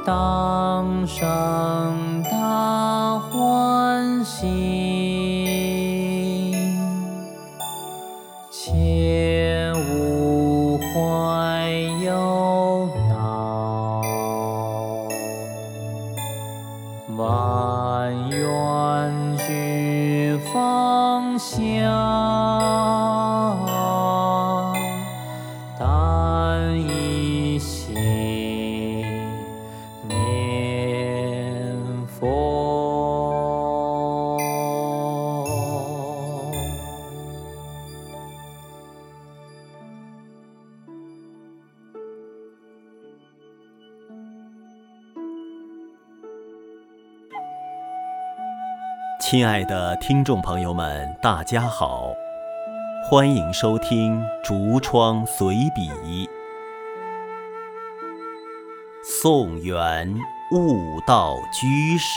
当生大欢喜，切勿怀忧恼，万愿俱放下，但一心念佛。 亲爱的听众朋友们，大家好，欢迎收听竹窗随笔。宋元悟道居士。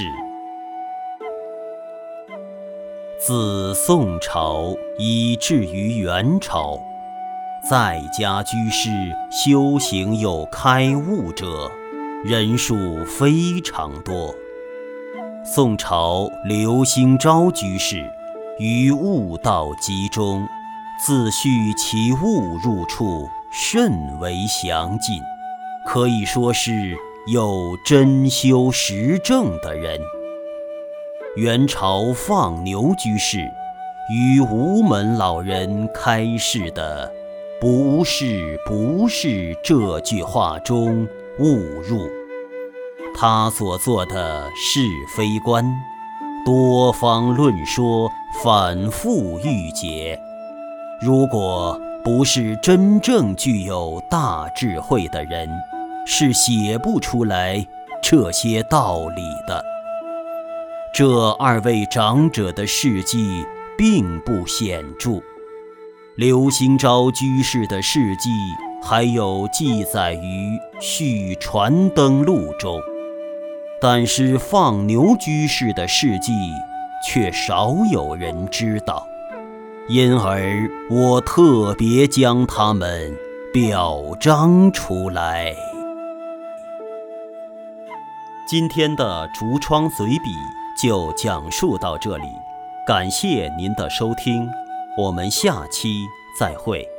自宋朝以至于元朝，在家居士修行有开悟者，人数非常多。宋朝刘兴昭居士于悟道集中，自叙其悟入处甚为详尽，可以说是有真修实证的人。元朝放牛居士于无门老人开示的“不是不是”这句话中悟入。他所做的是非观，多方论说，反复欲解。如果不是真正具有大智慧的人，是写不出来这些道理的。这二位长者的事迹并不显著，刘兴昭居士的事迹还有记载于《续传灯录》中，但是放牛居士的事迹却少有人知道，因而我特别将他们表彰出来。今天的竹窗随笔就讲述到这里，感谢您的收听，我们下期再会。